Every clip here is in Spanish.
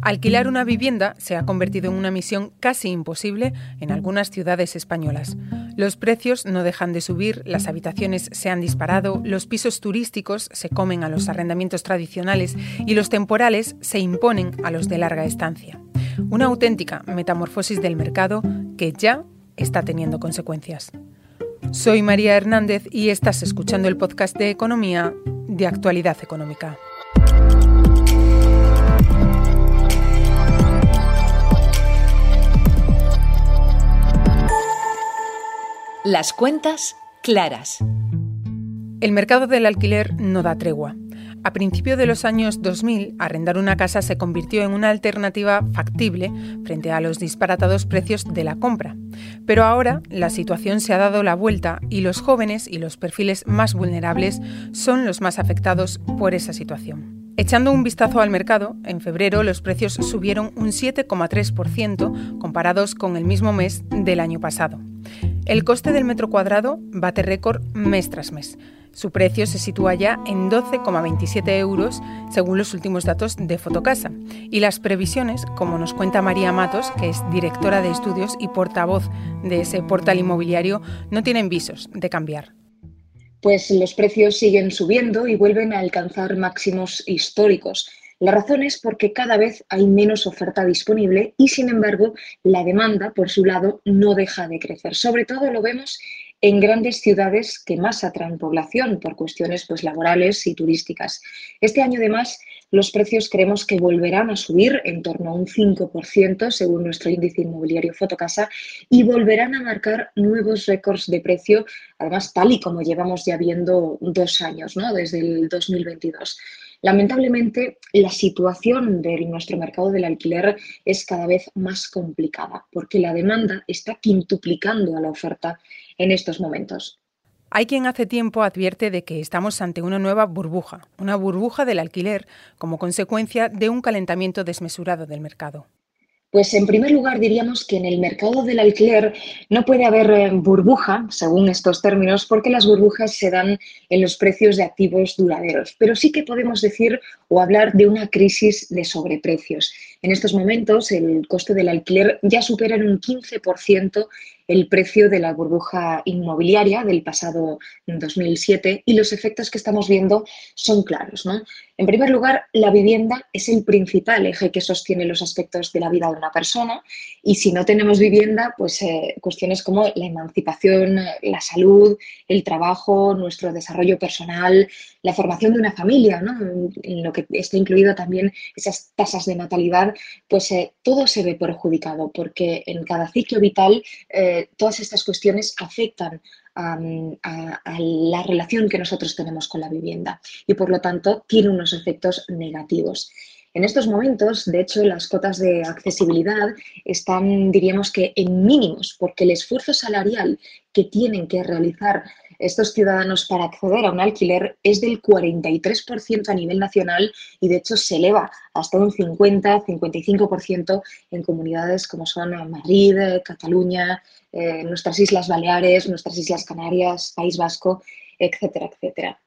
Alquilar una vivienda se ha convertido en una misión casi imposible en algunas ciudades españolas. Los precios no dejan de subir, las habitaciones se han disparado, los pisos turísticos se comen a los arrendamientos tradicionales y los temporales se imponen a los de larga estancia. Una auténtica metamorfosis del mercado que ya está teniendo consecuencias. Soy María Hernández y estás escuchando el podcast de Economía de Actualidad Económica. Las cuentas claras. El mercado del alquiler no da tregua. A principios de los años 2000, arrendar una casa se convirtió en una alternativa factible frente a los disparatados precios de la compra. Pero ahora la situación se ha dado la vuelta y los jóvenes y los perfiles más vulnerables son los más afectados por esa situación. Echando un vistazo al mercado, en febrero los precios subieron un 7,3% comparados con el mismo mes del año pasado. El coste del metro cuadrado bate récord mes tras mes. Su precio se sitúa ya en 12,27 euros según los últimos datos de Fotocasa. Y las previsiones, como nos cuenta María Matos, que es directora de estudios y portavoz de ese portal inmobiliario, no tienen visos de cambiar. Pues los precios siguen subiendo y vuelven a alcanzar máximos históricos. La razón es porque cada vez hay menos oferta disponible y, sin embargo, la demanda, por su lado, no deja de crecer. Sobre todo lo vemos en grandes ciudades que más atraen población por cuestiones laborales y turísticas. Este año, además, los precios creemos que volverán a subir en torno a un 5% según nuestro índice inmobiliario Fotocasa y volverán a marcar nuevos récords de precio, además tal y como llevamos ya viendo 2 años, ¿no? Desde el 2022. Lamentablemente, la situación de nuestro mercado del alquiler es cada vez más complicada porque la demanda está quintuplicando a la oferta en estos momentos. Hay quien hace tiempo advierte de que estamos ante una nueva burbuja, una burbuja del alquiler como consecuencia de un calentamiento desmesurado del mercado. Pues en primer lugar diríamos que en el mercado del alquiler no puede haber burbuja, según estos términos, porque las burbujas se dan en los precios de activos duraderos. Pero sí que podemos decir o hablar de una crisis de sobreprecios. En estos momentos el coste del alquiler ya supera en un 15% el precio de la burbuja inmobiliaria del pasado 2007 y los efectos que estamos viendo son claros, ¿no? En primer lugar, la vivienda es el principal eje que sostiene los aspectos de la vida de una persona y si no tenemos vivienda, pues cuestiones como la emancipación, la salud, el trabajo, nuestro desarrollo personal, la formación de una familia, ¿no? En lo que está incluido también esas tasas de natalidad, pues todo se ve perjudicado porque en cada ciclo vital todas estas cuestiones afectan a la relación que nosotros tenemos con la vivienda y por lo tanto tiene unos efectos negativos. En estos momentos, de hecho, las cotas de accesibilidad están, diríamos que en mínimos, porque el esfuerzo salarial que tienen que realizar estos ciudadanos para acceder a un alquiler es del 43% a nivel nacional y de hecho se eleva hasta un 50-55% en comunidades como son Madrid, Cataluña, nuestras Islas Baleares, nuestras Islas Canarias, País Vasco, etcétera, etcétera.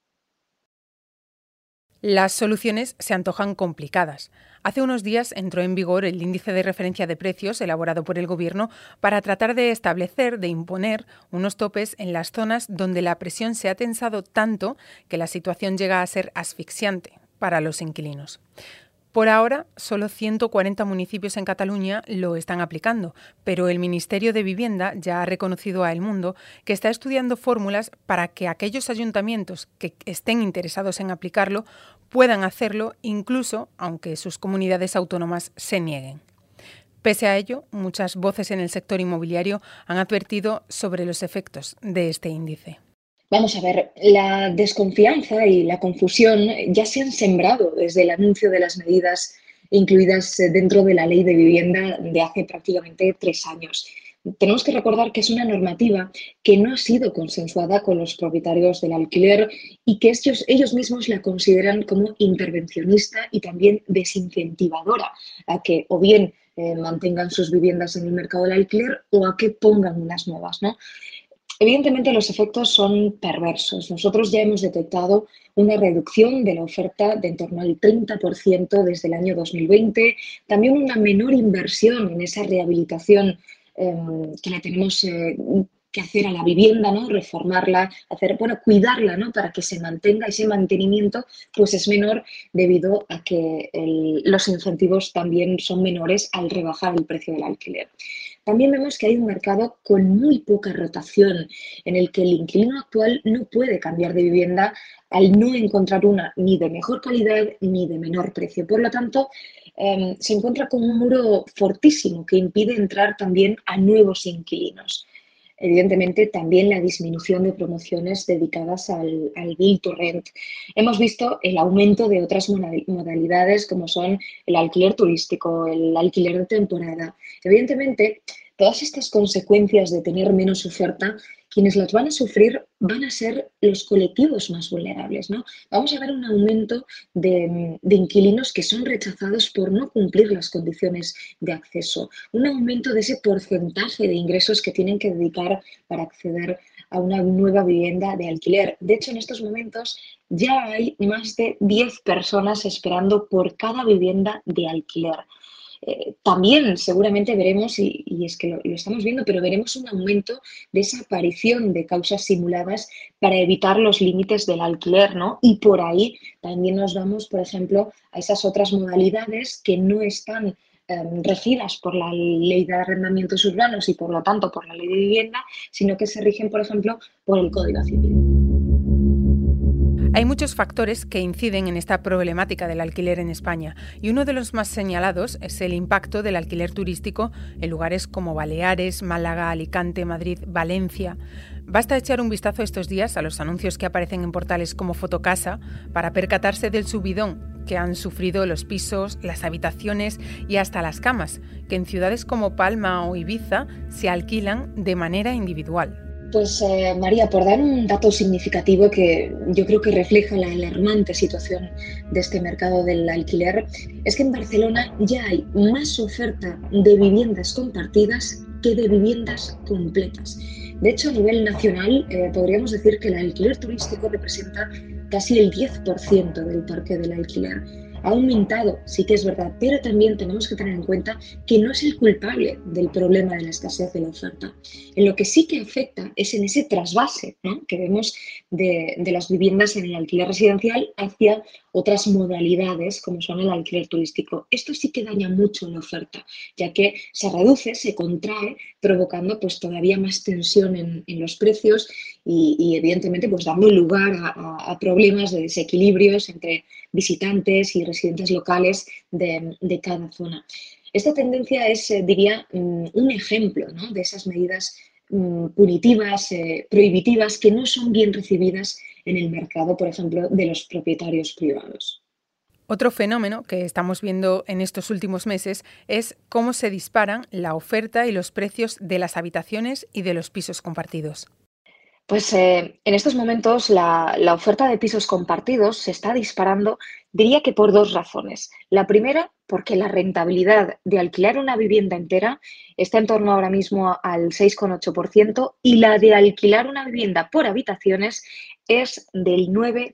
Las soluciones se antojan complicadas. Hace unos días entró en vigor el índice de referencia de precios elaborado por el Gobierno para tratar de establecer, de imponer unos topes en las zonas donde la presión se ha tensado tanto que la situación llega a ser asfixiante para los inquilinos. Por ahora, solo 140 municipios en Cataluña lo están aplicando, pero el Ministerio de Vivienda ya ha reconocido a El Mundo que está estudiando fórmulas para que aquellos ayuntamientos que estén interesados en aplicarlo puedan hacerlo, incluso aunque sus comunidades autónomas se nieguen. Pese a ello, muchas voces en el sector inmobiliario han advertido sobre los efectos de este índice. Vamos a ver, la desconfianza y la confusión ya se han sembrado desde el anuncio de las medidas incluidas dentro de la Ley de Vivienda de hace prácticamente 3 años. Tenemos que recordar que es una normativa que no ha sido consensuada con los propietarios del alquiler y que ellos mismos la consideran como intervencionista y también desincentivadora a que o bien mantengan sus viviendas en el mercado del alquiler o a que pongan unas nuevas, ¿no? Evidentemente los efectos son perversos. Nosotros ya hemos detectado una reducción de la oferta de en torno al 30% desde el año 2020, también una menor inversión en esa rehabilitación que le tenemos que hacer a la vivienda, ¿no? Reformarla, hacer, bueno, cuidarla, ¿no? Para que se mantenga. Ese mantenimiento pues es menor debido a que los incentivos también son menores al rebajar el precio del alquiler. También vemos que hay un mercado con muy poca rotación, en el que el inquilino actual no puede cambiar de vivienda al no encontrar una ni de mejor calidad ni de menor precio. Por lo tanto, se encuentra con un muro fortísimo que impide entrar también a nuevos inquilinos. Evidentemente, también la disminución de promociones dedicadas al Build to Rent. Hemos visto el aumento de otras modalidades como son el alquiler turístico, el alquiler de temporada. Evidentemente, todas estas consecuencias de tener menos oferta, quienes las van a sufrir van a ser los colectivos más vulnerables, ¿no? Vamos a ver un aumento de inquilinos que son rechazados por no cumplir las condiciones de acceso, un aumento de ese porcentaje de ingresos que tienen que dedicar para acceder a una nueva vivienda de alquiler. De hecho, en estos momentos ya hay más de 10 personas esperando por cada vivienda de alquiler. También seguramente veremos, y es que lo estamos viendo, pero veremos un aumento de esa aparición de causas simuladas para evitar los límites del alquiler, ¿no? Y por ahí también nos vamos, por ejemplo, a esas otras modalidades que no están regidas por la ley de arrendamientos urbanos y por lo tanto por la ley de vivienda, sino que se rigen, por ejemplo, por el Código Civil. Hay muchos factores que inciden en esta problemática del alquiler en España y uno de los más señalados es el impacto del alquiler turístico en lugares como Baleares, Málaga, Alicante, Madrid, Valencia. Basta echar un vistazo estos días a los anuncios que aparecen en portales como Fotocasa para percatarse del subidón que han sufrido los pisos, las habitaciones y hasta las camas, que en ciudades como Palma o Ibiza se alquilan de manera individual. Pues María, por dar un dato significativo que yo creo que refleja la alarmante situación de este mercado del alquiler, es que en Barcelona ya hay más oferta de viviendas compartidas que de viviendas completas. De hecho, a nivel nacional, podríamos decir que el alquiler turístico representa casi el 10% del parque del alquiler. Ha aumentado, sí que es verdad, pero también tenemos que tener en cuenta que no es el culpable del problema de la escasez de la oferta. En lo que sí que afecta es en ese trasvase, ¿no?, que vemos de las viviendas en el alquiler residencial hacia otras modalidades como son el alquiler turístico. Esto sí que daña mucho la oferta, ya que se reduce, se contrae, provocando pues todavía más tensión en los precios y evidentemente pues dando lugar a problemas de desequilibrios entre visitantes y residentes locales de cada zona. Esta tendencia es, diría, un ejemplo, ¿no?, de esas medidas punitivas, prohibitivas, que no son bien recibidas en el mercado, por ejemplo, de los propietarios privados. Otro fenómeno que estamos viendo en estos últimos meses es cómo se disparan la oferta y los precios de las habitaciones y de los pisos compartidos. Pues en estos momentos la oferta de pisos compartidos se está disparando, diría que por dos razones. La primera, porque la rentabilidad de alquilar una vivienda entera está en torno ahora mismo al 6,8% y la de alquilar una vivienda por habitaciones es del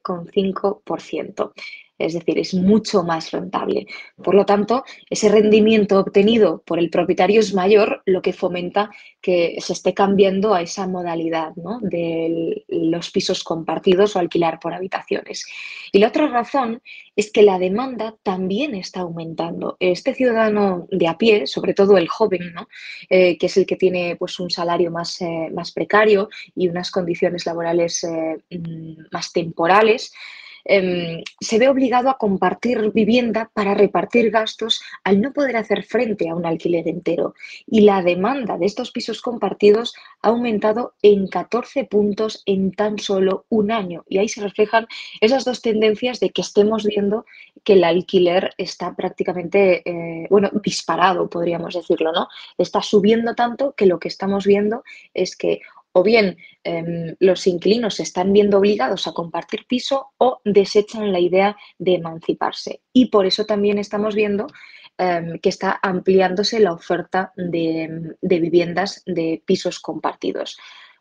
9,5%. Es decir, es mucho más rentable. Por lo tanto, ese rendimiento obtenido por el propietario es mayor, lo que fomenta que se esté cambiando a esa modalidad, ¿no?, de los pisos compartidos o alquilar por habitaciones. Y la otra razón es que la demanda también está aumentando. Este ciudadano de a pie, sobre todo el joven, ¿no?, que es el que tiene pues, un salario más precario y unas condiciones laborales más temporales, se ve obligado a compartir vivienda para repartir gastos al no poder hacer frente a un alquiler entero. Y la demanda de estos pisos compartidos ha aumentado en 14 puntos en tan solo un año. Y ahí se reflejan esas dos tendencias de que estemos viendo que el alquiler está prácticamente, disparado, podríamos decirlo, ¿no? Está subiendo tanto que lo que estamos viendo es que o bien los inquilinos se están viendo obligados a compartir piso o desechan la idea de emanciparse. Y por eso también estamos viendo que está ampliándose la oferta de viviendas de pisos compartidos.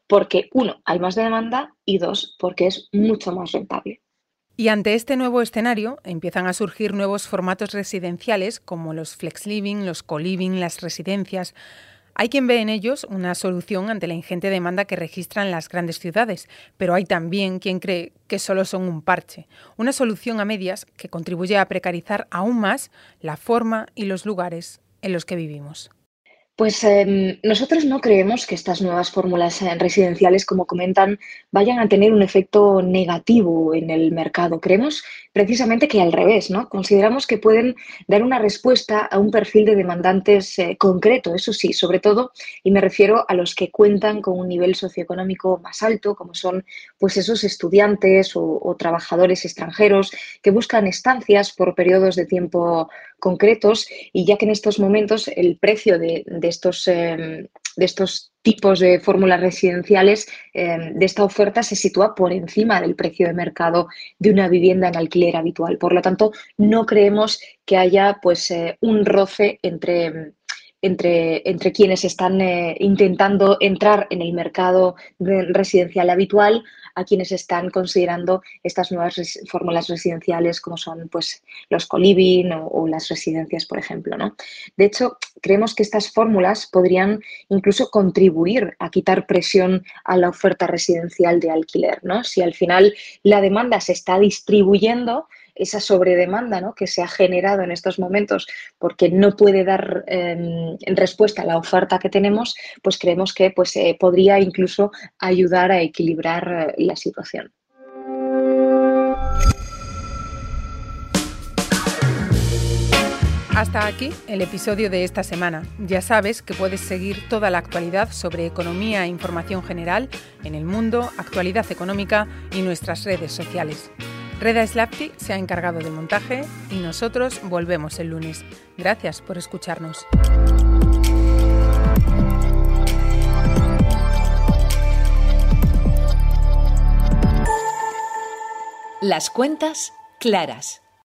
porque, uno, hay más demanda y dos, porque es mucho más rentable. Y ante este nuevo escenario empiezan a surgir nuevos formatos residenciales como los flex living, los co-living, las residencias. Hay quien ve en ellos una solución ante la ingente demanda que registran las grandes ciudades, pero hay también quien cree que solo son un parche, una solución a medias que contribuye a precarizar aún más la forma y los lugares en los que vivimos. Pues nosotros no creemos que estas nuevas fórmulas residenciales, como comentan, vayan a tener un efecto negativo en el mercado. Creemos precisamente que al revés, ¿no? Consideramos que pueden dar una respuesta a un perfil de demandantes concreto, eso sí, sobre todo, y me refiero a los que cuentan con un nivel socioeconómico más alto, como son pues esos estudiantes o trabajadores extranjeros que buscan estancias por periodos de tiempo concretos, y ya que en estos momentos el precio de estos tipos de fórmulas residenciales, de esta oferta, se sitúa por encima del precio de mercado de una vivienda en alquiler habitual. Por lo tanto, no creemos que haya pues, un roce entre quienes están intentando entrar en el mercado residencial habitual a quienes están considerando estas nuevas fórmulas residenciales como son pues, los co-living o las residencias, por ejemplo, ¿no? De hecho, creemos que estas fórmulas podrían incluso contribuir a quitar presión a la oferta residencial de alquiler, ¿no? Si al final la demanda se está distribuyendo, esa sobredemanda, ¿no?, que se ha generado en estos momentos porque no puede dar respuesta a la oferta que tenemos, pues creemos que pues, podría incluso ayudar a equilibrar la situación. Hasta aquí el episodio de esta semana. Ya sabes que puedes seguir toda la actualidad sobre economía e información general en El Mundo, Actualidad Económica y nuestras redes sociales. Reda Slapty se ha encargado del montaje y nosotros volvemos el lunes. Gracias por escucharnos. Las cuentas claras.